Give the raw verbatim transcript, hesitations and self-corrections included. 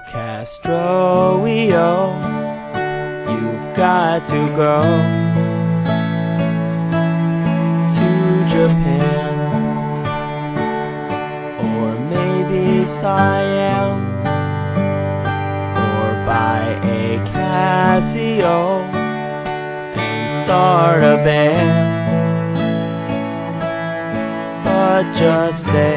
Castro, you've got to go to Japan, or maybe Siam, or buy a Casio and start a band. But just stay